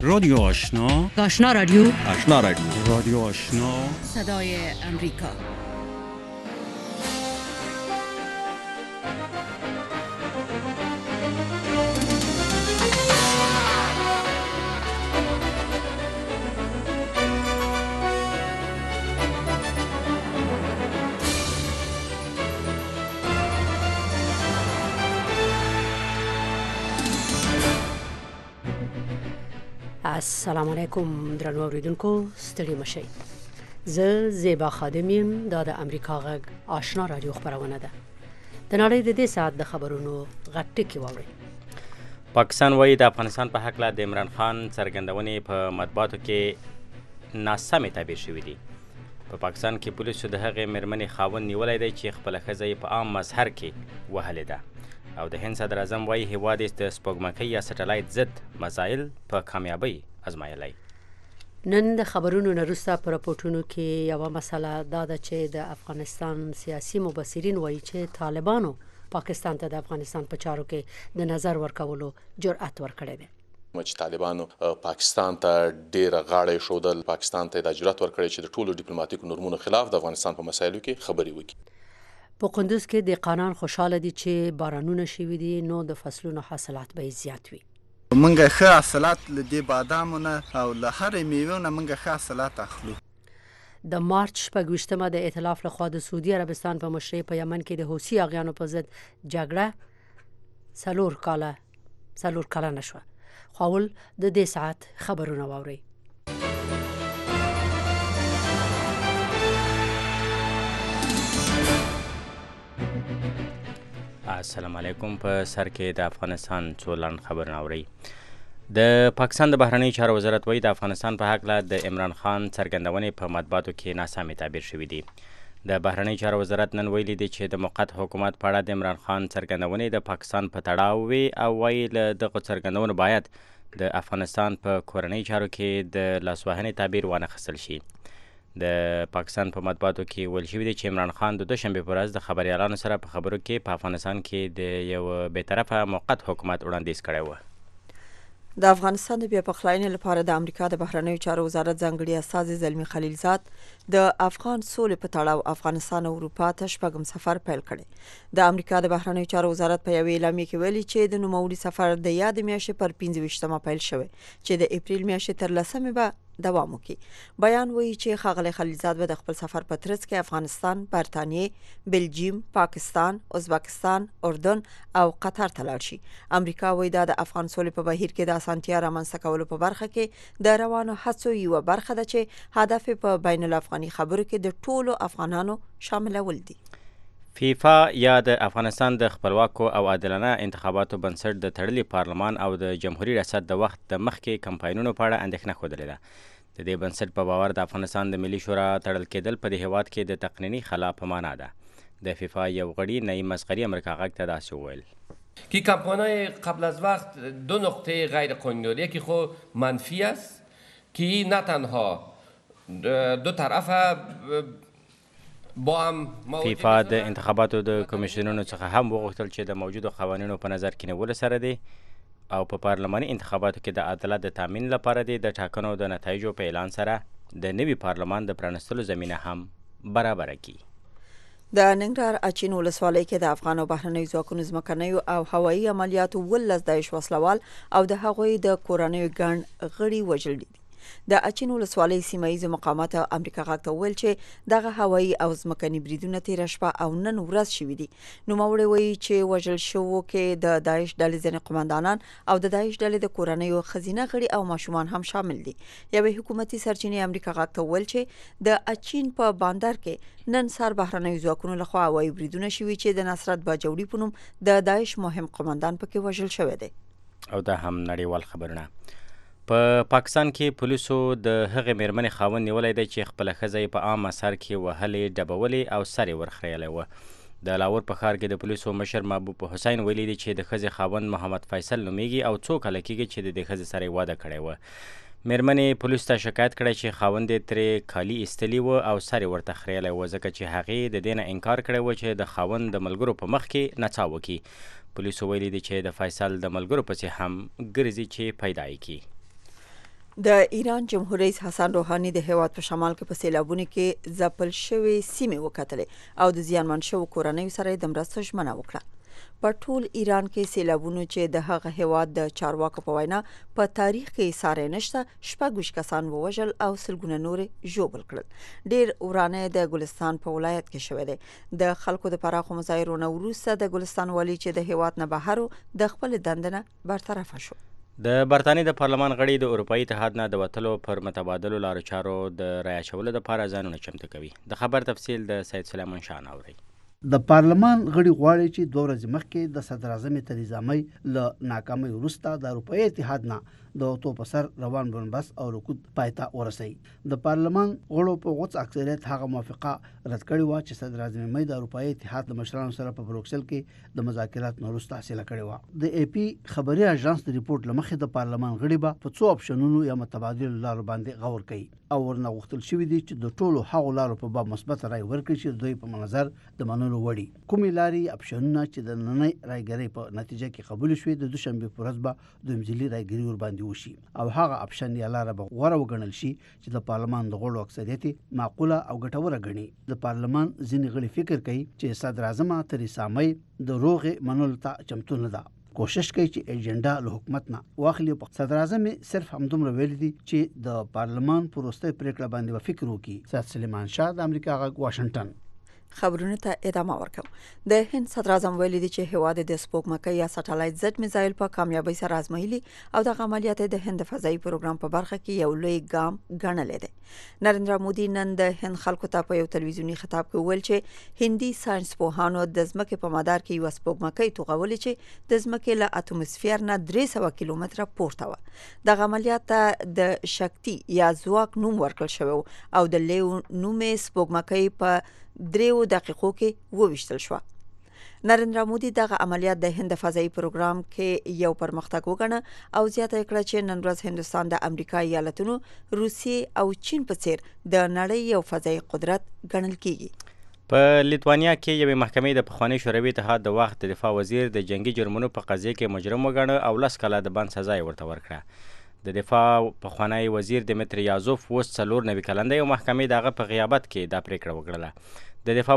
رادیو آشنا، آشنا رادیو، آشنا رادیو، رادیو آشنا، صدای امریکا. السلام علیکم درنو اوریدونکو، ستړي مشئ. زه زیبا خادم یم. دا د امریکا غږ آشنا رادیو خبرونه ده. د نړۍ د دې ساعت د خبرونو غږ ټکی واورئ. پاکستان وایي د افغانستان په حق له د عمران خان څرګندونې په مطبوعاتو کې ناسمې تعبیر شوي دي. په پاکستان کې پولیسو د هغې مېرمنې خاوند نیولی دی چې خپله ښځه یې په عام مظهر کې وهلې ده. او د هند صدر اعظم وایي هیواد یې د سپوږمکۍ یا سټلایټ ضد مسایل په کامیابۍ ازمایلی. نن د خبرونو نه وروسته په راپورټونو کې یوه مسله دا ده چې د افغانستان سیاسي مبصرین وایي چې طالبانو پاکستان ته د افغانستان په چارو کې د نظر ورکولو جرأت ورکړی دی. چې طالبانو پاکستان ته ډېره غاړه ایښودل، پاکستان ته د جرأت ورکړی چې د ټولو ډیپلوماټیکو نورمونو خلاف د افغانستان په مسایلو کې خبرې وکړي. په قندوز کې دهقانان خوشحاله دي چې بارانونه شوي دي، نو د فصلونو حاصلات به زیات وي. منګه ښه حاصلات له دې بادامونه او له هرې میوې نه منګه ښه حاصلات اخلو. د مارچ 26مه د ائتلاف لخوا د سعودي عربستان په مشرۍ په یمن کې د حوثي اغیانو په ضد جګړه څلور کلنه شوه. خو د دې ساعت خبرونه واورئ. السلام علیکم. په سر کې د افغانستان څو لنډ خبرونه اورئ. د پاکستان د بهرنیو چارو وزارت وایي د افغانستان په هکله د عمران خان څرګندونې په مطبوعاتو کې ناسمې تعبیر شوي دي. د بهرنیو چارو وزارت نن ویلي دی چې د موقت حکومت په اړه د عمران خان څرګندونې د پاکستان په تړاو وي او وایي له دغو څرګندونو باید د افغانستان په کورنیو چارو کې د لاسوهنې تعبیر وانخیستل شي. د پاکستان په مطبوعاتو کې ویل شوي دي چې عمران خان د دوشنبې په ورځ د خبریالانو سره په خبرو کې په افغانستان کې د یو بېطرفه موقت حکومت وړاندیز کړی و. د افغانستان د بیا پخلاینې لپاره د امریکا د بهرنیو چارو وزارت ځانګړي استازي زلمي خلیلزاد د افغان سولې په تړاو افغانستان او اروپا ته شپږم سفر پیل کړی. د امریکا د بهرنیو چارو وزارت په یوې اعلامیې کې ویلي چې د نوموړي سفر د یادې میاشتې پر 25مه پیل شوی چې د اپریل میاشتې تر 10مې به دوام وکړي. بیان وایي چې ښاغلی خلیلزاد به د خپل سفر په ترڅ کې افغانستان، برطانیې، بلجیم، پاکستان، ازبکستان، اردن او قطر ته لاړ شي. امریکا وایي دا د افغان سولې په بهیر کې د اسانتیا رامنځته کولو په برخه کې د روانو هڅو یوه برخه ده چې هدف په بین الافغاني خبرو کې د ټولو افغانانو شاملول دي. فیفا یا د افغانستان د خپلواکو او عادلانه انتخاباتو بنسټ د تړلي پارلمان او د جمهوریت ریاست د وخت د مخکې کمپاینونو په اړه اندېښنه ښودلې ده. د دې بنسټ په باور د افغانستان د ملي شورا تړل کېدل په دې هیواد کې د تقنیني خلا په معنا ده. د فیفا یو غړي نعیم مسخري امریکا غږ ته داسې وویل که کمپاین‌های قبل از وقت دو نقطه غیر قانونی داره. یکی خو منفی است که نه تنها دو طرف فیفا د انتخاباتو د کمیشنونو څخه هم وغوښتل چې د موجودو قوانینو په نظر کې نیولو سره دی او په پارلماني انتخاباتو کې د عدالت د تامین لپاره دی د ټاکنو د نتایجو په اعلان سره د نوي پارلمان د پرانستلو زمینه هم برابره کی. د ننګرهار اچین ولسوالۍ کې د افغان او بهرنیو ځواکونو ځمکنیو او هوایي عملیاتو 12 داعش وسلوال او د هغوی د کورنیو ګڼ غړي وژل دي. د اچین ولسوالۍ سیمه مقامات امریکا غږ ته ویل چې دغه هوایي او ځمکني بریدونه تېره شپه او نن ورځ شوي دي. نوموړی وایي چې وژل شوو کې د داعش ډلې ځینې قمندانان او د داعش ډلې د کورنیو ښځینه غړي او ماشومان هم شامل دي. یوې حکومتي سرچینې امریکا غږ ته ویل چې د اچین په باندر کې نن سهار بهرنیو ځواکونو لخوا هوایي بریدونه شوي چې د نصرت باجوړي په نوم د داعش مهم قمندان پکې وژل شوی دی. او دا هم نړیوال خبرونه. په پاکستان کې پولیسو د هغې مېرمنې خاوند نیولی دی چې خپله ښځه یې په عام مسهر کې وهلې، ډبولې او سر یې ورخریلی و. د لاهور په ښار کې د پولیسو مشر محبوب حسین ویلي دی چې د ښځې خاوند محمد فیصل نومیږي او څو کاله کېږي چې د دې ښځې سره یې واده کړی و. مېرمنې پولیسو ته شکایت کړی چې خاوند یې ترې کالي ایستلي و او سر یې ورته خریلی و، ځکه چې هغې د دې نه انکار کړی و چې د خاوند د ملګرو په مخ کې نڅا وکړي. پولیسو ویلي دي چې د فیصل د ملګرو پسې هم ګرځي چې پیدا یې کړي. د ایران جمهور رئیس حسن روحاني د هیواد په شمال کې په سیلابونو کې ځپل شوې سیمې وکتلې او د زیانمن شوو کورنیو سره د مرستو ژمنه وکړه. په ټول ایران کې سیلابونو چې د هغه هیواد د چارواکو په وینا په تاریخ کې ساري نشته 26 کسان ووژل او سلګونه نور ژوبل کړل. ډیر ورانه د ګلستان په ولایت کې شوې ده. د خلکو د پراخو مظاهرونو وروسته د ګلستان والی چې د هیواد نه بهر د خپل دندنه برطرف شو. د برتانیې د پارلمان غړي د اروپایي اتحاد نه د وتلو پر متبادلو لارو چارو د رای اچولو لپاره ځانونه چمتو کوي. د خبر تفصیل د سید سلیمان شاه ناوري. د پارلمان غړي غواړي چې 2 ورځې مخکې د صدر اعظم تریزا مې له ناکامۍ وروسته د اروپایي اتحاد نه د وتو په سر روان بنبس او رکود پایته ورسوي. د پارلمان غړو په غوڅ اکثریت هغه موافقه رد کړې وه چې صدر اعظم مې د اروپایي اتحاد له مشرانو سره په بروکسل کې د مذاکراتو نه وروسته حاصله کړې وه. د اي پي خبري اژانس د ریپورت له مخې د پارلمان غړي به په څو اپشنونو یا متبادلو لارو باندې غور کوي او ورنه غوښتل شوي دي چې د ټولو هغو لارو په باب مثبت رای ورکړي چې دوی په نظر د منلو وړي. کومې لارې اپشنونه چې د نننۍ رایګرۍ په نتیجه کې قبول شوي د دوشنبې په ورځ به دویم ځلي رایګري ورباندې وشي او هغه اپشن یا لاره به غوره وګڼل شي چې د پارلمان د غړو اکثریت معقوله او ګټوره ګڼي. د پارلمان ځینې غړي فکر کوي چې صدر اعظم تریسا مې د روغې منلو ته چمتو نه ده. کوشش کوي چې ایجنډا له حکومت نه واخلي. صدر اعظم صرف همدومره ویلي دي چې د پارلمان پر وروستۍ پریکړه باندې فکر وکړي. سید سلیمان شاه د امریکا غږ واشنگټن. خبرونه ته ادامه ورکوم. د هند صدر اعظم ویلي دي چې هیواد د سپوږمکۍ یا سټلایټ زد میزایل په کامیابی سره ازمایلي او د عملیات د هند فضایي پروګرام په برخه کې یو لوی ګام ګڼل دي. نریندرا مودي نن د هند خلکو ته په یو تلویزیونی خطاب کې ویل چې هندي ساينس پوهانو د ځمکې په مدار کې یو سپوږمکۍ توغولې چې د ځمکې له اتموسفیر نه 300 کیلومتره پورته و. د عملیات د شکتی یا ځواک نوم ورکړل شوی او د لیو نومې سپوږمکۍ په 3 دقیقو کې وویشتل شو. نریندرا مودي دغه عملیات د هند فضایي پروګرام کې یو پرمختګ وګڼه او زیاته کړه چې نن ورځ هندستان د امریکا ایالتونو، روسیې او چین په څیر د نړۍ یو فضایي قدرت ګڼل کیږي. په لیتوانیا کې یوې محکمې د پخواني شوروي اتحاد د وخت د دفاع وزیر د جنگي جرمونو په قضیه کې مجرم وګڼه او 10 کاله د بند سزا یې ورته ورکړه. د دفاع پخوانی وزیر دمیتری یازوف اوس 94 کلن دی او محکمې دغه په غیابت کې دا پریکړه وکړه. د دفاع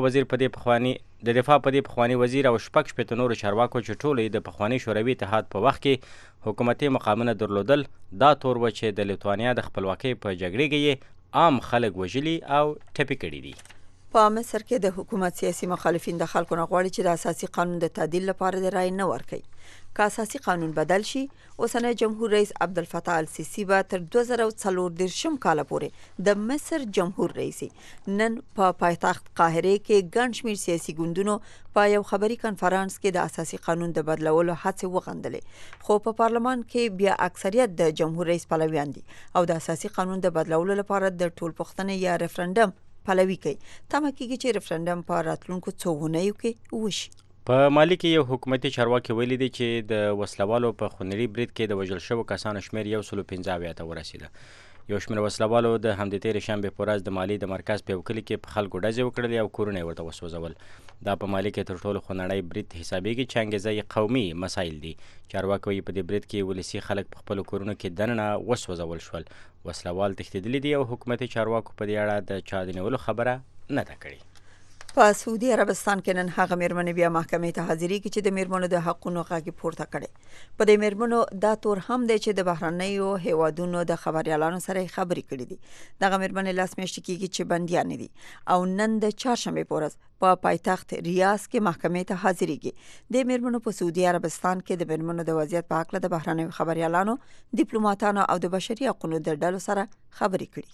په دې پخوانی وزیر او 6 نورو چارواکو چې ټول د پخوانی شوروي اتحاد په وخت کې حکومتي مقامونه درلودل دا تور و چې د لیتوانیا د خپلواکۍ په جګړې کې عام خلک وژلي او ټپي کړي دي. په مصر کې د حکومت سیاسي مخالفین د خلکو نه غواړي چې د اساسي قانون د تعدیل لپاره د رای نه ورکړي. که اساسي قانون بدل شي، اوسنی جمهور رئیس عبدالفتاح السیسی به تر 2014 کال پورې د مصر جمهور رئیس نن په پایتخت قاهره کې ګڼ شمېر سیاسي ګوندونو په یو خبري کنفرانس کې د اساسي قانون د بدلولو هڅې وغندلې، خو په پارلمان کې بیا اکثریت د جمهور رئیس پلویان دي او د اساسي قانون د بدلولو لپاره د ټولپوښتنې یا ریفرندم پلوي کوي. تمه کېږي چې ریفرندم په راتلونکو څو اونیو کې وشي. په مالي کې یو حکومتي چارواکي ویلي دی چې د وسلوالو په خونړي برید کې د وژل شوو کسانو شمېر 115 ته ورسېده. یو شمېر وسلوالو د همدې تېرې شنبې په ورځ د مالي د مرکز په یو کلي کې په خلکو ډزې وکړلې او کورونه یې ورته وسوځول. دا په مالي کې تر ټولو خونړی برید حسابېږي چې انګېزه یې قومي مسایل دي. چارواکي وایي په دې برید کې ولسي خلک په خپلو کورونو کې دننه وسوځول شول. وسلوال تښتېدلي دي او حکومتي چارواکو په دې اړه د چا د نیولو خبره نه ده کړې. په سعودي عربستان کې نن هغه میرمنې بیا محکمې ته حاضرېږي چې د میرمنو د حقونو غږ پورته کړي. په دې میرمنو دا تور هم دی چې د بهرنیو هیوادونو د خبریالانو سره خبرې کړې دي. دغه میرمنې لاس میاشتې کېږي چې بندیانې دي او نن د چهارشنبې په ورځ په پایتخت ریاض کې محکمې ته حاضرېږي. د میرمنو په سعودي عربستان کې د میرمنو د وضعیت په اړه د بهرنیو خبریالانو، ډیپلوماټانو او د بشري حقوقو د ډلو سره خبرې کړي.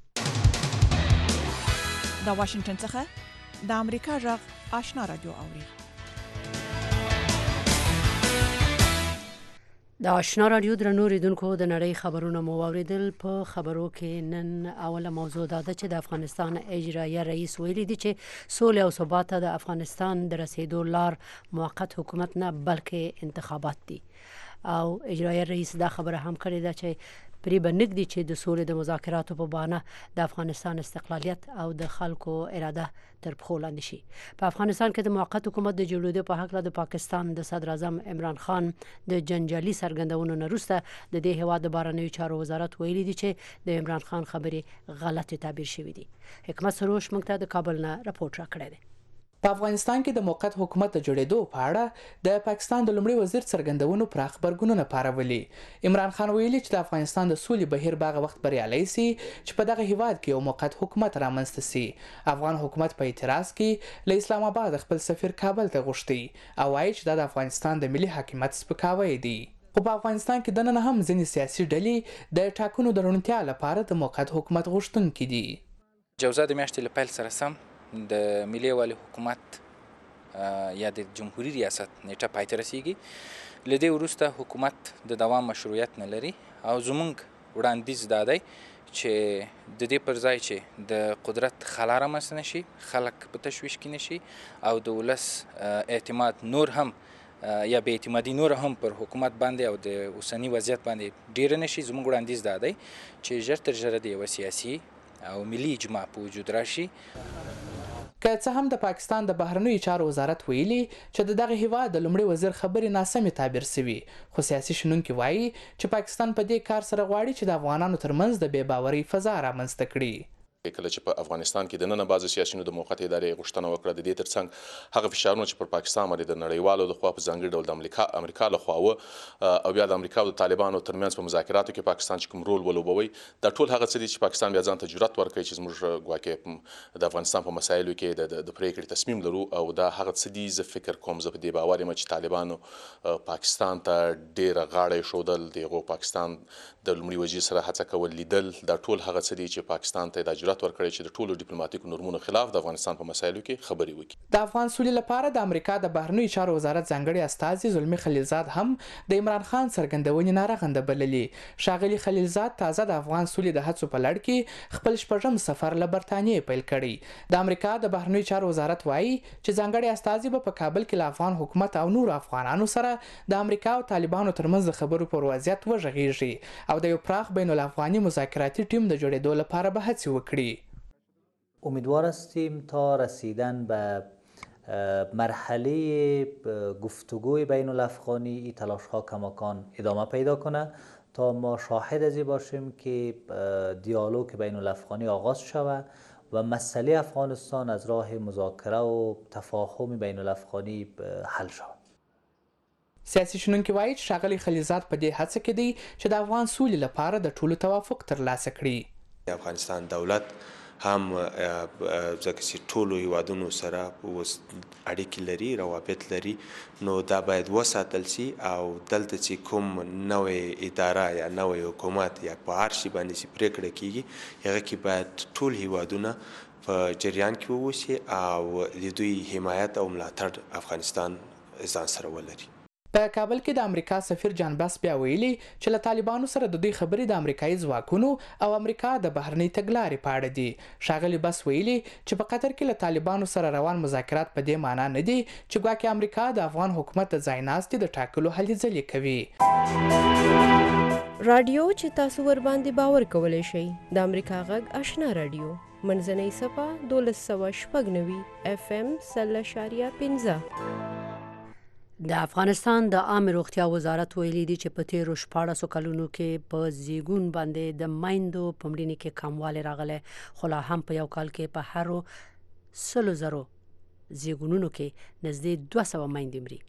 د واشنگټن څخه د امریکا غږ آشنا رادیو اوري. د آشنا رادیو درنو ریدونکو د نړۍ خبرونه مو واوریدل. په خبرو کې نن اوله موضوع دا ده چې د افغانستان اجرایه رئیس ویلي دی چې سولې او ثبات ته د افغانستان د رسیدو لار موقت حکومت نه بلکې انتخابات دي. او اجرایه رئیس دا خبره هم کړې ده چې پرې به نږدې چې د سولې د مذاکراتو په بهانه د افغانستان استقلالیت او د خلکو اراده تر پښو لاندې شي. په افغانستان کې د موقت حکومت د جوړېدو په هکله د پاکستان د صدر اعظم عمران خان د جنجالي څرګندونو نه وروسته د دې هېواد د بهرنیو چارو وزارت ویلي دي چې د عمران خان خبرې غلطې تعبیر شوې دي. حکمت سروش موږ ته د کابل نه راپورټ راکړی دی. په افغانستان کې د موقت حکومت د جوړېدو په اړه د پاکستان د لومړي وزیر څرګندونو پراخ غبرګونونه پارولي. عمران خان ویلي چې د افغانستان د سولې بهیر باغ وخت بریالي سي چې په دغه هیواد کې یو موقت حکومت رامنځته سي. افغان حکومت په اعتراض کې له اسلام آباد خپل سفیر کابل ته غوښتي او وايي چې د افغانستان د ملي حاکمیت سپکاوی دی. خو په افغانستان کې د نن هم ځینې سیاسي ډلې د ټاکنو د روڼتیا لپاره د موقت حکومت غوښتونکي دي. جوزا د میاشتې له پیل سره سم د ملي یووالي حکومت یا د جمهوریت ریاست نیټه پای ته رسیږي. له دې وروسته حکومت د دوام مشروعیت نه لري او زموږ وړاندیز دا دی چې د دې پر ځای چې د قدرت خلا رامنځته نه شي، خلک په تشویش کې نه شي او د ولس اعتماد نور هم یا بې اعتمادي نور هم پر حکومت باندې او د اوسني وضعیت باندې ډیره نه شي. زموږ وړاندیز دا دی چې ژر تر ژره د یوه سیاسي او ملي اجماع په وجود راشي. که څه هم د پاکستان د بهرنیو چارو وزارت ویلي چې دغه هیواد د لومړي وزیر خبرې ناسمې تعبیر شوي، خو سیاسي شنونکي وایي چې پاکستان په دې کار سره غواړي چې د افغانانو ترمنځ د بې باورۍ فضا رامنځته کړي. کله چې په افغانستان کې د نن بعض سیاسيونو د موقت ادارې غوښتنه وکړه د دې ترڅنګ هغه فشارونه چې پر پاکستان باندې د نړیوالو لخوا په ځانګړي ډول د امریکا لخوا او بیا د امریکا او د طالبانو ترمنځ په مذاکراتو کې پاکستان چې کوم رول ولوبوي، دا ټول هغه څه دي چې پاکستان بیا ځان ته جرأت ورکوي چې زموږ ګواکې د افغانستان په مسایلو کې د پریکړې تصمیم لرو او دا هغه څه دي. زه فکر کوم زه په دې باور یم چې طالبانو پاکستان ته ډېره غاړه ایښودل، دغه پاکستان د لومړي وزیر سره هڅه کول لیدل، دا ټول هغه څه دي چې پاکستان ته د جرأت ورکړي چې د ټولو ډیپلوماټیکو نورمونو خلاف د افغانستان په مسایلو کې خبرې وکړي. د افغان سولې لپاره د امریکا د بهرنیو چارو وزارت ځانګړي استازي زلمی خلیلزاد هم د عمران خان څرګندونې نارغنده بللي. ښاغلي خلیلزاد تازه د افغان سولې د هڅو په لړ کې خپل شپږم سفر له برتانیې پیل کړی. د امریکا د بهرنیو چارو وزارت وایي چې ځانګړي استازي به په کابل کې له افغان حکومت او نور افغانانو سره د امریکا او طالبانو ترمنځ د خبرو پر وضعیت وغږیږي او د یو پراخ بین الافغاني مذاکراتي ټیم د جوړېدو لپاره به هڅې وکړي. امیدوار هستیم تا رسیدن به مرحله گفتگوی بین الافغانی این تلاش ها کماکان ادامه پیدا کنه تا ما شاهد از این باشیم که دیالوگ بین الافغانی آغاز شود و مسئله افغانستان از راه مذاکره و تفاهم بین الافغانی حل شود. سیاسي شنونکي وایي چې ښاغلي خلیلزاد په دې هڅه کې دی چې د افغان سولې لپاره د ټولو توافق ترلاسه کړي. د افغانستان دولت هم ځکه چې ټولو هیوادونو سره اړیکې لري، روابط لري، نو دا باید وساتل شي او دلته چې کوم نوې اداره یا نوې حکومت یا په هر شي باندې چې پریکړه کیږي هغه کې باید ټول هیوادونه په جریان کې واوسي او د دوی حمایت او ملاتړ افغانستان ځان سره ولري. په کابل کې د امریکا سفیر جان باس بیا ویلي چې له طالبانو سره د دوی خبرې د امریکایي ځواکونو او امریکا د بهرنۍ تګلارې په اړه دي. ښاغلي باس ویلي چې په قطر کې له طالبانو سره روان مذاکرات په دې معنا نه دي چې ګواکې امریکا د افغان حکومت د ځای ناستې د ټاکلو هلې ځلې کوي. رادیو چې تاسو ور باندې باور کولای شئ د امریکا غږ آشنا رادیو منځنۍ صفه 1296 FM 0.15. د افغانستان د عامه روغتیا وزارت ویلي دی چې په تیرو 14 کلونو کې په زیږون باندې د مایندو په مړینې کې کموالی راغلی، خو لا هم په یو کال کې په هرو 100,000 زیږونونو کې نږدې 200 میندې مري.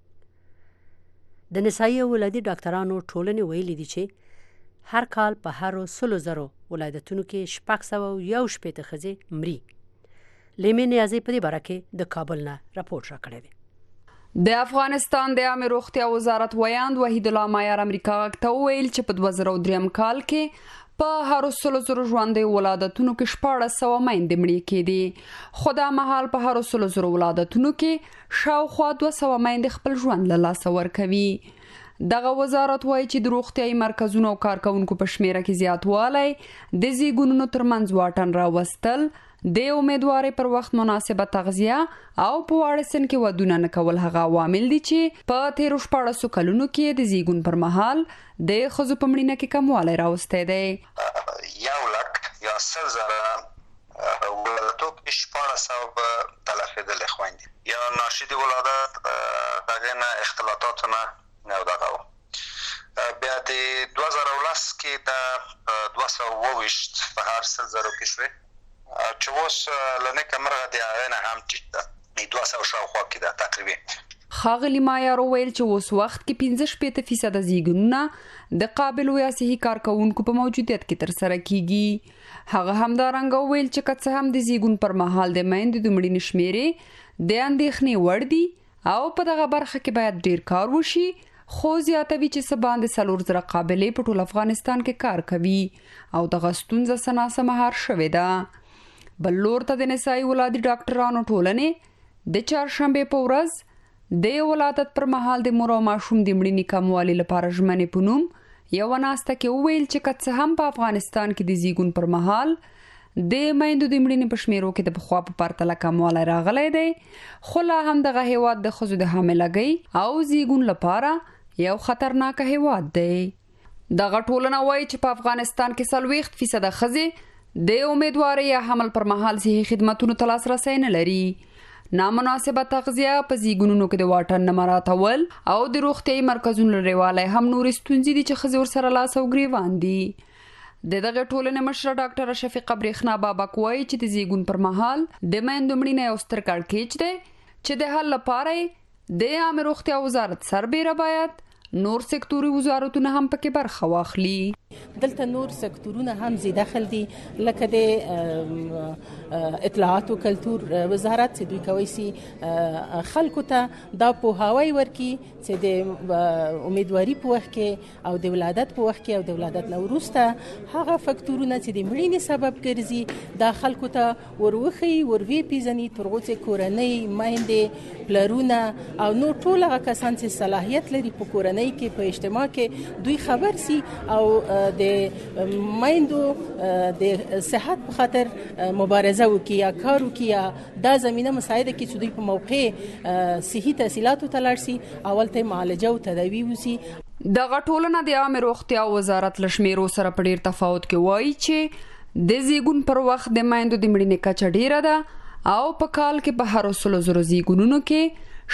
د نسایي او ولادي ډاکټرانو ټولنې ویلي دي چې هر کال په هرو 100,000 ولادتونو کې 611 ښځې مري. لیمې نیازي په دې باره کې د کابل نه راپورټ راکړی دی. د افغانستان د عامه روغتیا وزارت ویاند وحید الله مایار امریکا ته ویل چې په 2003 کال کې په هر 100,000 ژوندۍ ولادتونو کې 1400 میندې مړې کېدې، خو دا مهال په هر 100,000 ولادتونو کې شاوخوا 200 میندې خپل ژوند له لاسه ورکوي. دغه وزارت وایي چې د روغتیايي مرکزونو او کارکونکو په شمیره کې زیاتوالی د زیږونونو ترمنځ واټن راوستل د امیدوارۍ پر وخت مناسبه تغذیه او په واړه سن کې ودونه نه کول هغه عوامل دي چې په تیرو 14 کلونو کې د زیږون پر مهال د ښځو په مړینه کې کموالی راوستی دی. 1,00,000 ولادتو کې 1400 تلفېدلې خویندې یا ناشدي ولادت دغه نه اختلاطاتونه نه دغه بیا د 2010 کې د 220 په هر 100,000 کې شوې چې اوس لنه کمره د هغه نه هم ټیټ ده 200 شاوخوا کې ده تقریبا. ښاغلي مایار وویل چې اوس وخت کې 15% زیږونونه د قابلو یا صحي کارکوونکو په موجودیت کې ترسره کیږي. هغه همدارنګه وویل چې که څه هم د زیږون پر مهال د میندو د مړینې شمیرې د اندېښنې وړ دي او په دغه برخه کې باید ډیر کار وشي، خو زیاتوي چې څه باندې 4,000 قابلې په ټول افغانستان کې کار کوي او دغه ستونزه سناسه مهار شوې ده. بل لور ته د نسایي ولادي ډاکټرانو ټولنې د چهارشنبې په ورځ د ولادت پر مهال د مور او ماشوم د مړینې کموالي لپاره ژمنې په نوم یوه ناسته کې وویل چې که څه هم په افغانستان کې د زیږون پر مهال د میندو د مړینې په شمیرو کې د پخوا په پرتله کموالی راغلی دی، خو لا هم دغه هیواد د ښځو د حاملګۍ او زیږون لپاره یو خطرناکه هیواد دی. دغه ټولنه وایي چې په افغانستان کې 40% ښځې د امیدوارۍ یا حمل پر مهال صحي خدمتونو ته لاسرسی نه لري. نامناسبه تغذیه په زیږونونو کې د واټن نه مراعاتول او د روغتیايي مرکزونو لرېوالی هم نورې ستونزې دي چې ښځې ورسره لاس او ګریوان دي. د دغه ټولنې مشره ډاکټره شفیقه برېښنا بابک وایي چې د زیږون پر مهال د میندو مړینه یو ستر کړکېچ دی چې د حل لپاره د عامه روغتیا وزارت سربیره باید نور سکتوري وزارتونه هم پکې برخه واخلي. دلته نور سکتورونه هم زی داخل دي لکه د اطلاعات او کلتور وزارت چې دوی کوي سي خلکو ته دا پوهاوی ورکي چې د امیدواري په وخت کې او د ولادت په وخت کې او د ولادت نه وروسته هغه فکتورونه چې د مړینې سبب ګرځي دا خلکو ته وروخي وروي پیژني ترغو چې کورنۍ میندې پلرونه او نور ټول هغه کسان چې صلاحیت لري په کورنۍ کې په اجتماع کې دوی خبر سي او د میندو د صحت په خاطر مبارزه وکړي یا کار وکړي یا دا زمينه مساعده کې چې دوی په موقع صحي تحصیلاتو ته لاړ شي اول ته معالجه او تداوی وشي. دغه ټولنه د عامه روغتیا وزارت لشمیرو سره په ډیر تفاوت کې وایي چې د زیږون پر وخت د میندو د مړینې کچه ډیره ده او په کال کې په هر 100,000 زیږونونو کې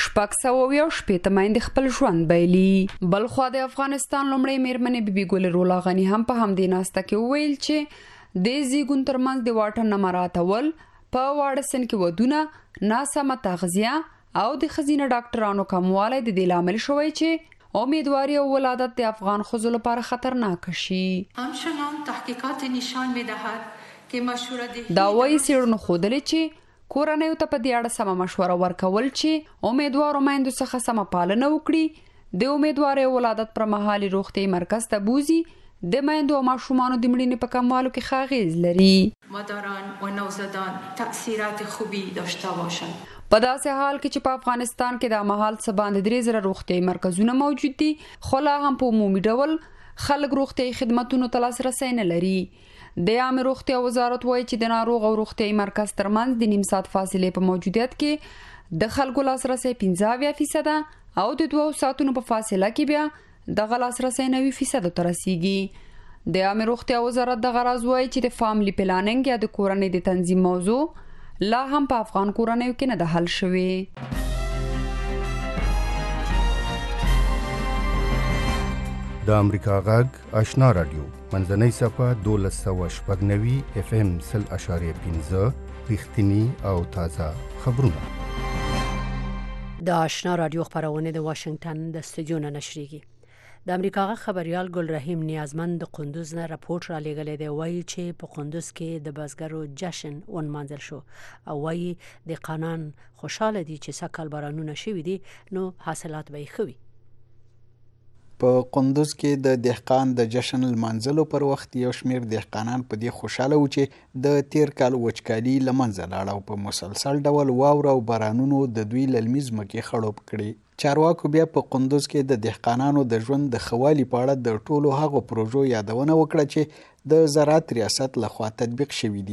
670 میندې خپل ژوند بایلي. بلخوا د افغانستان لومړی میرمنې بیبي ګل رولا غنی هم په همدې ناسته کې وویل چې د زیږون ترمنځ د واټن نه مراعاتول، په واړه سن کې ودونه، ناسمه تغذیه او د ښځینه ډاکټرانو کموالی د دې لامل شوی چې امیدواری او ولادت د افغان ښځو لپاره خطرناک شي. همچنان تحقیقات نشان می‌دهد که مشوره دا وایي څېړنو ښودلې چې کورنیو ته په دې اړه سمه مشوره ورکول چې امیدوارو میندو څخه سمه پالنه وکړي، د امیدوارۍ او ولادت پر مهال روغتیايي مرکز ته بوزي، د میندو او ماشومانو د مړینې په کموالو کې ښه اغېز لري. مادران و نوزادان تأثیرات خوبی داشته باشند. په داسې حال کې چې په افغانستان کې د مهال څه باندې 3,000 روغتیايي مرکزونه موجود دي، خو لا هم په عمومي ډول خلک روغتیايي خدمتونو ته لاسرسی نه لري. د عامه روغتیا وزارت وایي چې د ناروغ او روغتیايي مرکز ترمنځ د نیم ساعت فاصلې په موجودیت کې د خلکو لاسرسی 15% او د 2 ساعتونو په فاصله کې بیا دغه لاسرسی 90% ته رسیږي. د عامه روغتیا وزارت دغه راز وایي چې د فاملی پلانینګ یا د کورنۍ د تنظیم موضوع لا هم په افغان کورنیو کې نه ده حل شوې. د امریکا غږ آشنا رادیو منځنۍ صفحه 1290 FM 0.5 رښتینی او تازه خبرونه. د آشنا رادیو خبرونه د واشنگټن د استودیو نه نشریږي. د امریکا غږ خبريال ګل رحیم نیازمند د قندوز نه راپورټ را لېږلی دی، وایي چې په قندوز کې د بزګرو جشن ونمانځل شو او وایي د قانون خوشاله دي چې سکل بارانونه شوي دي نو حاصلات به یې ښه وي. په قندوز کې د دهقان د جشن لمانځلو پر وخت یو شمیر دهقانان په دې خوشاله و چې د تیر کال وچکالي له منځه لاړه او په مسلسل ډول واوره او بارانونو د دوی للمي ځمکې خړوب کړي. چارواکو بیا په قندوز کې د دهقانانو د ژوند د ښه والي په اړه د ټولو هغو پروژو یادونه وکړه چې د زراعت ریاست لخوا تطبیق شوي دي.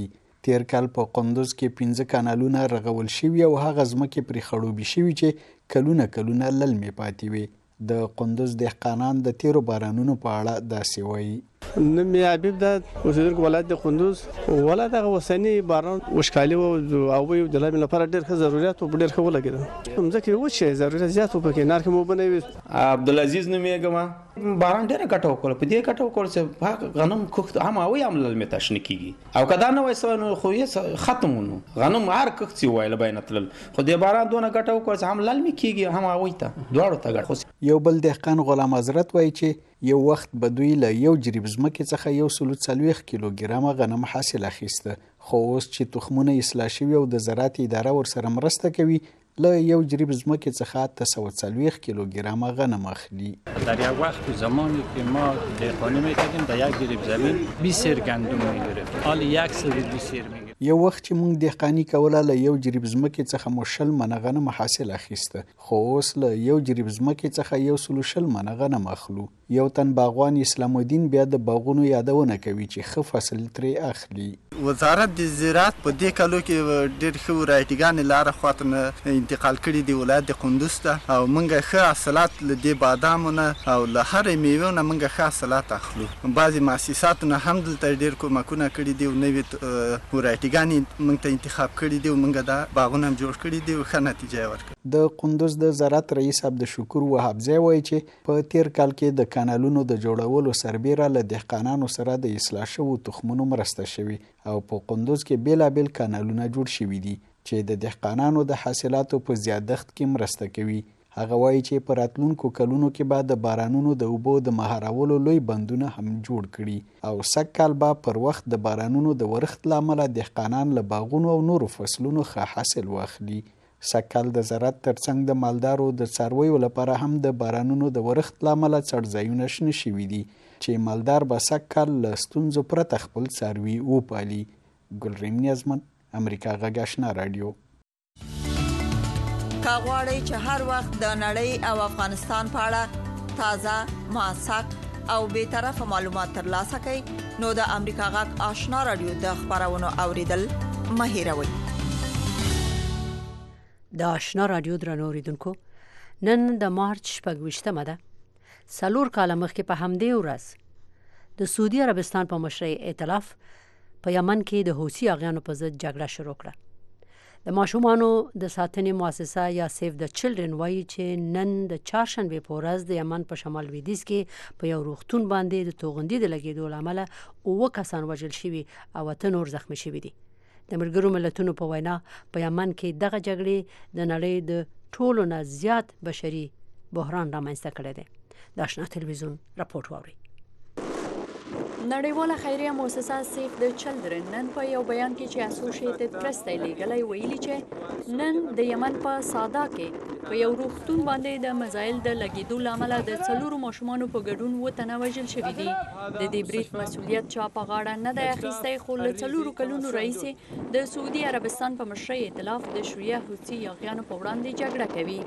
تیر کال په قندوز کې 15 کانالونه رغول شوي او هغه ځمکې پرې خړوبې شوي چې کلونه للمې پاتې وي. د قندوز دهقانان د تیرو بارانونو په اړه داسې وایي. نوم یې حبیب ده، اوسېدونکی ولایت د قندوز. ولایت هغه اوسني باران وشکالي وو او د لامل لپاره ډېر ښه ضرورت و، ډېر ښه ولګېده. ځمکې وچې ضرورت زیات و، پکې نار کې مو اوبه نه وي. عبدالعزیز نوم یې ګما. باران ډېره ګټه وکړه، په دې ګټه وکړه چې غنم کښت هم هوایي هم للمې ته شنه کېږي، او که دا نه وای سوی نو خو یې ختم و. نو غنم هر کښت چې ووایي له بینه تلل، خو دې باران دونه ګټه وکړه چې هم للمې کېږي هم هوایي ته، دواړو ته ګټه. یو بل دهقان غلام حضرت وایي چې یو وخت به دوی له یو جریب ځمکې څخه 140 کیلوګرامه غنم حاصل اخیسته، خو اوس چې تخمونه اصلاح شوي او د زراعت اداره ورسره مرسته کوي، له یو جریب ځمکې څخه 340 کیلوگرم غنم اخلي. در یک وقت زمانی که ما دهقانی میکردیم در یک جریب زمین 20 سیر گندم میگرفت، حال یک سیر 20 سیر میگرفت. یو وخت چې موږ دهقانی کوله له یو جریب ځمکې څخه مو 60 منه غنم حاصل اخیسته، خو اوس له یو جریب ځمکې څخه 120 منه غنم اخلو. یو تن باغوان اسلام الدین بیا د باغونو یادونه کوي چې ښه فصل ترې اخلي. وزارت د زراعت په دې کالو کې ډېر ښه ورایټیګانې لاره خواته نه انتقال کړي دي ولایت د قندوز ته، او موږ ښه حاصلات له دې بادامو نه او له هرې میوې نه موږ ښه حاصلات اخلو. بعضې مؤسساتو نه هم دلته ډېر کومکونه کړي دي او نوې ورایټیګانې موږ ته انتخاب کړي دي او موږ دا باغونه هم جوړ کړي دي او ښه نتیجه یې ورکړه. د قندوز د زراعت رئیس عبدالشکور وهابزی وایي چې په تیر کال کې د کانالونو د جوړولو سربیره له دهقانانو سره د اصلاح شوو تخمونو مرسته شوي، او په قندوز کې بیلابیل کانالونه جوړ شوي دي چې د دهقانانو د حاصلاتو په زیادښت کې مرسته کوي. هغه وایي چې په راتلونکو کلونو کې به د بارانونو د اوبو د مهارولو لوی بندونه هم جوړ کړي، او سږ کال به پر وخت د بارانونو د ورښت له امله دهقانان له باغونو او نورو فصلونو ښه حاصل واخلي. سږ کال د زراعت ترڅنګ د مالدارو د څارویو لپاره هم د بارانونو د ورښت له امله څړځایونه شنه شوي دي چې مالدار به سږ کال له ستونزو پرته خپل څاروي وپالي. ګلریم نیازمن، امریکا غږ آشنا رادیو. که غواړئ چې هر وخت د نړۍ او افغانستان په اړه تازه، موثق او بیطرفه معلومات ترلاسه کړئ، نو د امریکا غږ آشنا رادیو د خبرونو اوریدل مه هیروئ. د آشنا رادیو درنو اوریدونکو، نن د مارچ 26مه ده. 4 کاله مخکې په همدې ورځ د سعودي عربستان په مشرۍ ائتلاف په یمن کې د حوثي اغیانو په ضد جګړه شروع کړه. د ماشومانو د ساتنې مؤسسه یا سیف د چلډرن وایي چې نن د چهارشنبې په ورځ د یمن په شمال لویدیځ کې په یو روغتون باندې د توغندي د لګېدو له امله 9 کسان وژل شوي او 8 نور زخمي شوي دي. د ملګرو ملتونو په وینا په یمن کې دغه جګړې د نړۍ د ټولو نه زیات بشري بحران رامنځته کړی دی. د آشنا تلویزیون راپورټ واورئ. نړیواله خیریه مؤسسه سیف د چلډرن نن په یو بیان کې چې اسوسییټډ پریس ته لیږلی ویلي چې نن د یمن په سادا کې په یو روغتون باندې د مزایل د لګېدو له امله د 4 ماشومانو په ګډون 7 تنه وژل شوي دي. د دې برید مسؤلیت چا په غاړه نه دی اخیستی، خو له 4 کلونو راهیسې د سعودي عربستان په مشرۍ ائتلاف د شیعه حوثي اغیانو په وړاندې جګړه کوي.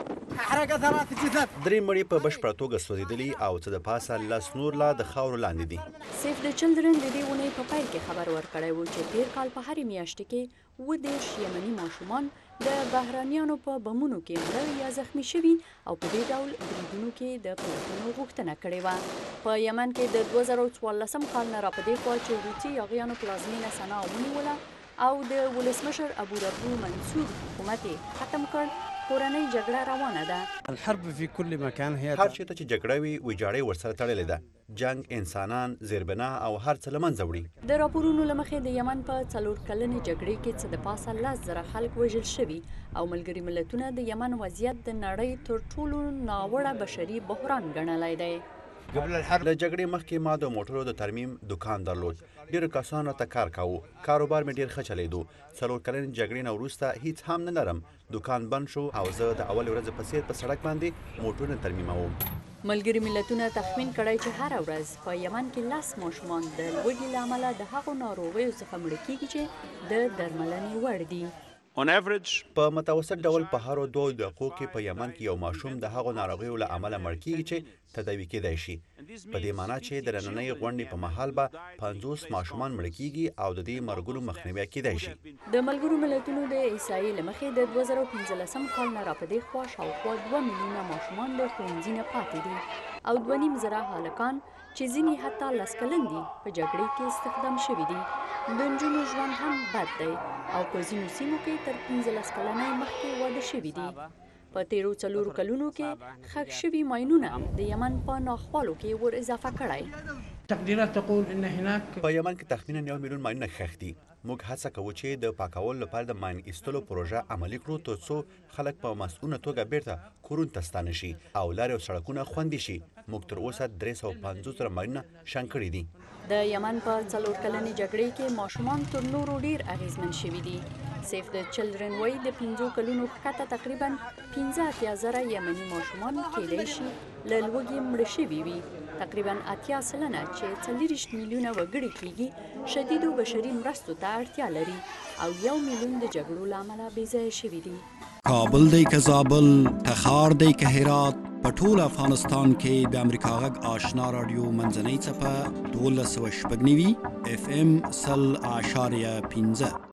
3 مړي په بشپړه توګه سوځېدلي او څه د پاسه 10 نور لا د خاورو لاندې دي. سیف د چلډرن د دې ونې په پیل کې خبر ورکړی و چې تیر کال په هرې میاشتې کې 30 یمني ماشومان د بهرانیانو په بمونو کې مړه یا زخمی شوي او په دې ډول بریدونو کې د پلټنو غوښتنه کړې وه. په یمن کې د 2014 کال نه راپدې خوا چې حوثي اغیانو پلازمینه صنعا ونیوله او د ولسمشر ابوربو منصور حکومت ختم کړ، کورنۍ جګړه روانه ده. الحرب فی کل مکان هي هر چیرته چې جګړه وي ویجاړۍ ورسره تړلې ده، جنگ انسانان زیربنا او هر څه له منځه وړي. د راپورونو له مخې د یمن په 4 کلنې جګړې کې څه د پاسه 10,000 خلک وژل شوي او ملګري ملتونه د یمن وضعیت د نړۍ تر ټولو ناوړه بشري بحران ګڼلی دی. له جګړې مخکې ما د موټرو د ترمیم دکان درلود، ډېرو کسانو ته کار کاوه، کاروبار مې ډېر ښه چلیدو. 4 کلنې جګړې نه وروسته هیڅ هم نه لرم، دکان بند شو او زه د اول ورځې په څېر په سړک باندې موټرونه ترمیموم. ملګري ملتونه تخمین کړی چې هر ورځ په یمن کې 10 ماشومان د لوږې له امله د هغو ناروغیو څخه مړه کیږي چې د درملنې وړ دي. په متوسط ډول په هر 2 دقیقو کې په یمن کې یو ماشوم د هغو ناروغیو له امله مړ کیږي چې تداوي کېدای شي. په دې معنی چې د نننۍ غونډې په مهال به 50 ماشومان مړ کیږي او د دې مرګونو مخنیوی کېدای شي. د ملګرو ملتونو د احصایې له مخې د 2015 کال نه راپدې خوا شاوخوا 2 میلیونه ماشومان له ښوونځي نه پاتې دي او 2.5 زره هلکان چې ځینې حتی 10 کلن دي په جګړې کې استخدام شوي دي. د نجونو ژوند هم بد دی او په ځینو سیمو کې تر 15 کلنۍ مخکې واده شوي دي. په تیرو 4 کلونو کې ښخ شوي ماینونه د یمن په ناخوالو کې ور اضافه کړی. تقدیرات تقول ان هناك په یمن کې تخمینا 1 میلیون ماینونه ښخ دي. موږ هڅه کوو چې د پاکولو لپاره د ماین ایستلو پروژه عملي کړو ترڅو خلک په مسؤونه توګه بیرته کورونو ته ستانه شي او لارې او سړکونه خوندي شي. موږ تر اوسه 350 زره ماینونه شنډ کړي دي. د یمن په 4 کلنې جګړې کې ماشومان تر نورو ډیر اغیزمن شوي دي. سیف د چلډرن وای د 5 کلونو ښکته تقریبا 15 زره یمني ماشومان کېدای شي له لوږې مړه شوي وي. تقریبا 80 سلنه چې 40 میلیونه وګړي کېږي شدیدو بشري مرستو ته اړتیا لري او 1 میلیون د جګړو له امله بېځایه شوي دي. کابل دی که زابل، تخار دی که هرات، په ټول افغانستان کې د امریکا غږ آشنا رادیو منځنۍ څپه 1290 FM 0.15.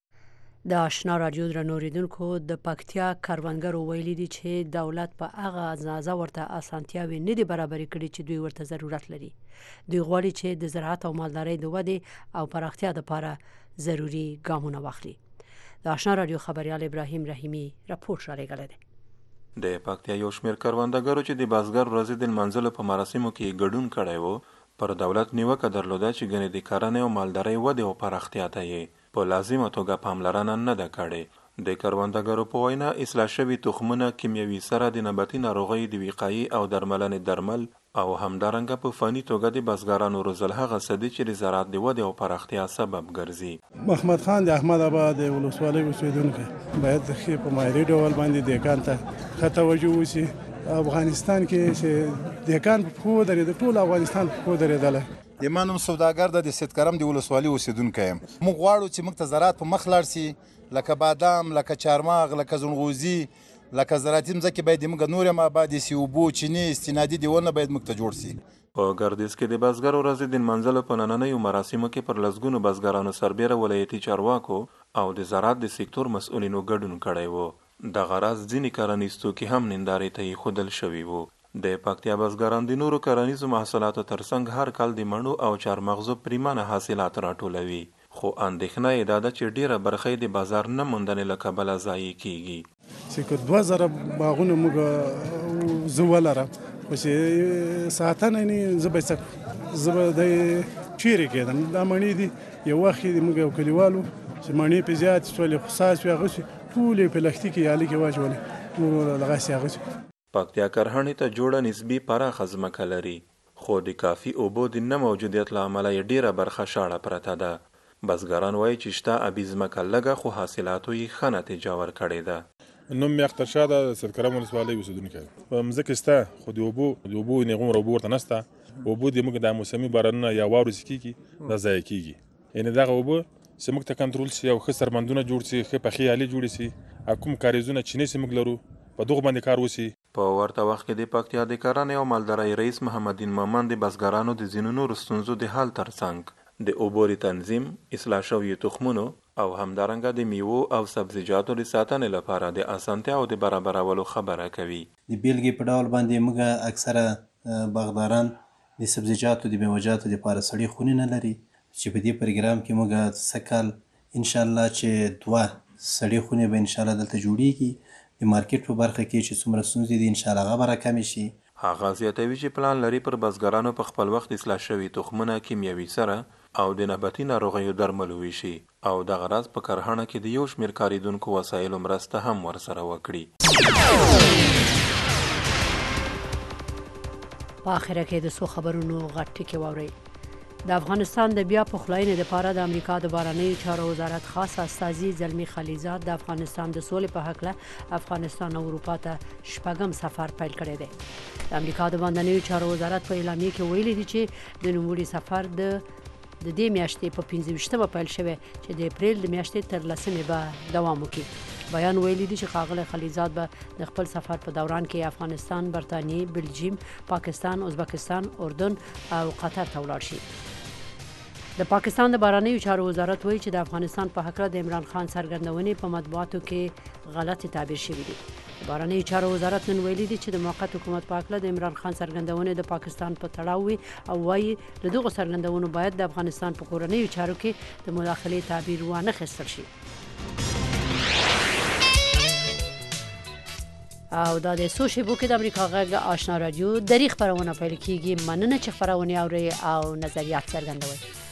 د آشنا رادیو درنوریدونکو د پکتیا کاروانګرو ویلي دي چې دولت په هغه اندازه ورته اسانتیاوې نه دي برابرې کړي چې دوی ورته ضرورت لري. دوی غواړي چې د زراعت او مالدارۍ د ودې او پراختیا لپاره ضروري ګامونه واخلي. د آشنا رادیو خبريال ابراهیم رحیمی راپور راغلی دی. د پکتیا یو شمېر کاروانګرو چې د بازګر ورځې د لمانځلو په مراسمو کې ګډون کړی و پر دولت نیوکه درلوده چې ګنې د کرنې او مالدارۍ ودې او پراختیا ته یې په لازمه توګه پاملرنه نه ده کړې. د کروندګرو په وینا اصلاح شوي تخمونه کیمیاوي سره د نباتي ناروغیو د وقایې او درملنې درمل او همدارنګه په فني توګه د بزګرانو روزل هغه څه دي چې د زراعت د ودې او پراختیا سبب ګرځي. محمد خان د احمد آباد د ولسوالۍ اوسیدونکی باید ښه په مایري ډول باندې دیکان ته ښه توجه وشي. افغانستان کې چې دیکان په پښو درېده ټول افغانستان په پښو درېدلی. زما نوم سوداګر د سیدکرم د ولسوالۍ اوسیدونکی یم. موږ غواړو چې موږ ته زراعت په مخ لاړ سي، لکه بادام، لکه چارماغ، لکه زنغوزي، لکه زراعتي مځکې باید موږ نور هم آباد سي، اوبو چینې استنادي دیوالونه باید موږ ته جوړ سي. په ګردیز کې د بزګرو ورځې د لمانځلو په نننیو مراسمو کې پر لسګونو بزګرانو سربیره ولایتي چارواکو او د زراعت د سکتور مسؤلینو ګډون کړی و. د غرض ځینې کرنیز توکي هم نندارې ته ایښودل شوي وو. د پکتیا بزګران د نورو کرنیزو محصولاتو ترڅنګ هر کال د مڼو او چارمغزو پریمانه حاصلات راټولوي، خو اندېښنه یې دا ده چې ډیره برخه یې د بازار نه موندنې له کبله ضایع کیږي. چې که 2000 باغونه موږ زه ولرم خو چې ساتنه نه زه به د چیرې کېدم. دا مڼې دي یو وخت یې موږ یو کلیوالو چې مڼې پې زیات شولې خو ساس وې هغسې ټولې په لښتي کې یالې کې واچولې نور دغسې هغسې. پکتیا کرهڼې ته جوړه نسبي پراخه ځمکه لري، خو د کافي اوبو د نه موجودیت له امله یې ډیره برخه شاړه پرته ده. بزګران وایي چې شته ابي ځمکه لږه خو حاصلاتو یې ښه نتیجه ورکړې ده. نوم مې اخترشاه ده، د سیدکرم ولسوالۍ اوسېدونکی یم. په مځکه شته خو د اوبو نیغومره اوبه ورته نشته. اوبه د موږ د موسمي بارانونه یا واورو چې کېږي دا ضایع کېږي. یعنې دغه اوبه چې موږ ته کنټرول شي او ښه سربندونه جوړ شي، ښه پخې آلې جوړې شي او کوم کاریزونه چینې چې موږ لرو په دغو باندې کار وشي. په ورته وخت کې د پکتیا د کرنې او مالدارۍ رئیس محمدین مومن د بزګرانو د ځینو نورو ستونزو د حل ترڅنګ د اوبو تنظیم، اصلاح شویو تخمونو او همدارنګه د میوو او سبزیجاتو د ساتنې لپاره د اسانتیاو د برابرولو خبره کوي. د بیلګې په ډول باندې موږ اکثره باغداران د سبزیجاتو د میوه‌جاتو لپاره سړې خونې نه لري، چې په دې پروګرام کې موږ سکل ان شاء الله چې 2 سړې خونې به ان شاء الله دلته جوړیږي. د مارکیټ په برخه کې چې څومره ستونزې دي ان شاء الله هغه به راکمې شي. هغه زیاتوي چې پلان لري پر بزګرانو په خپل وخت اصلاح شوي تخمونه کیمیاوي سره او د نباتي ناروغیو درمل ویشي او دغه راز په کرهڼه کې د یو شمېر کاریدونکو وسایلو مرسته هم ورسره وکړي. په اخره کې د څو خبرونو غټ ټکی واورئ. د افغانستان د بیا پخلاینې لپاره د امریکا د بهرنیو چارو وزارت خاص استازي زلمی خلیلزاد د افغانستان د سولې په هکله افغانستان او اروپا ته 6م سفر پیل کړی دی. د امریکا د بهرنیو چارو وزارت په اعلامیه کې ویلي دي چې د نوموړي سفر د دې میاشتې په 25مه پیل شوی چې د اپریل د میاشتې تر 10مې به دوام وکړي. بیان ویلي دي چې ښاغلی خلیلزاد به د خپل سفر په دوران کې افغانستان، برطانیې، بلجیم، پاکستان، ازبکستان، اردن او قطر ته ولاړ شي. د پاکستان د بهرنیو چارو وزارت وایي چې د افغانستان په هکله د عمران خان څرګندونې په مطبوعاتو کې غلطي تعبیر شوي دي. د بهرنیو چارو وزارت نن ویلي دي چې د موقت حکومت په هکله د عمران خان څرګندونې د پاکستان په تړاو وي او وایي له دغو څرګندونو باید د افغانستان په کورنیو چارو کې د مداخلې تعبیر وانخیستل شي. او دا د څو شیبو کې د امریکا غږ آشنا رادیو دری خپرونه پیل کیږي. مننه چې خپرونه اورئ او نظریات څرګندوئ.